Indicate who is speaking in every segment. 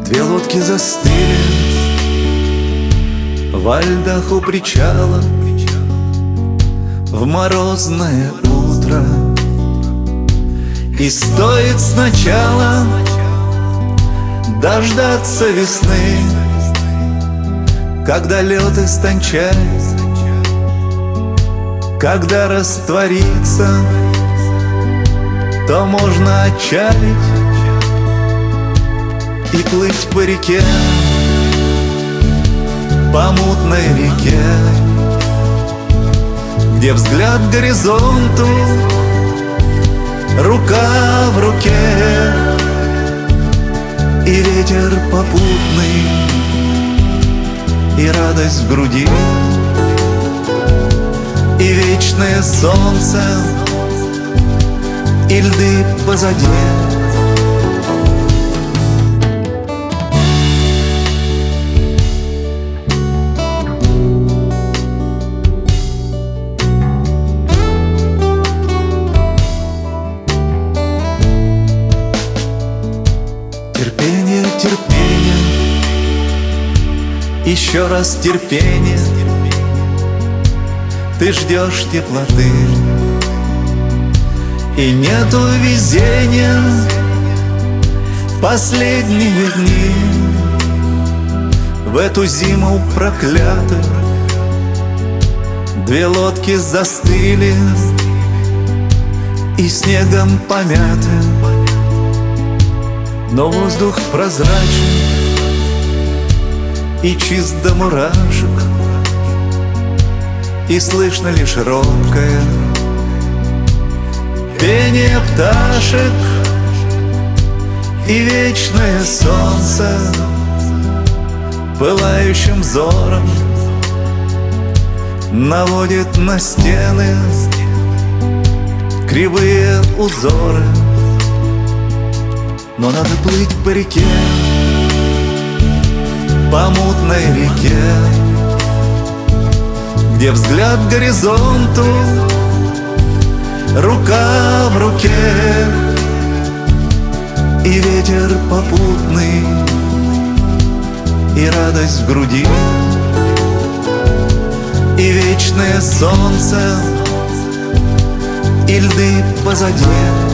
Speaker 1: Две лодки застыли во льдах у причала в морозное утро. И стоит сначала дождаться весны, когда лед истончает, когда растворится, то можно отчалить и плыть по реке, по мутной реке, где взгляд к горизонту, рука в руке, и ветер попутный, и радость в груди, и вечное солнце, и льды позади. Терпение, терпение, еще раз терпение. Ты ждешь теплоты, и нету везения в последние дни. В эту зиму проклятую две лодки застыли и снегом помяты, но воздух прозрачен и чист до мурашек, и слышно лишь робкое пение пташек, и вечное солнце пылающим взором наводит на стены кривые узоры. Но надо плыть по реке, по мутной реке, где взгляд к горизонту, рука в руке, и ветер попутный, и радость в груди, и вечное солнце, и льды позади.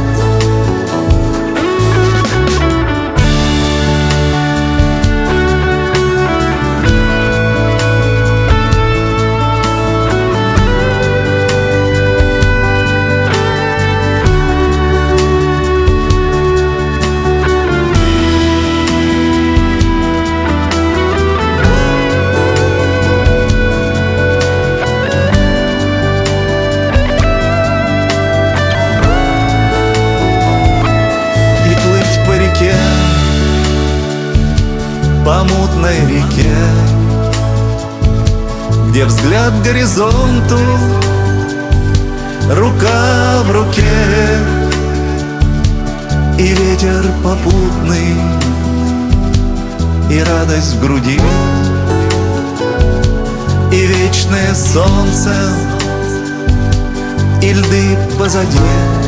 Speaker 1: По мутной реке, где взгляд к горизонту, рука в руке, и ветер попутный, и радость в груди, и вечное солнце, и льды позади.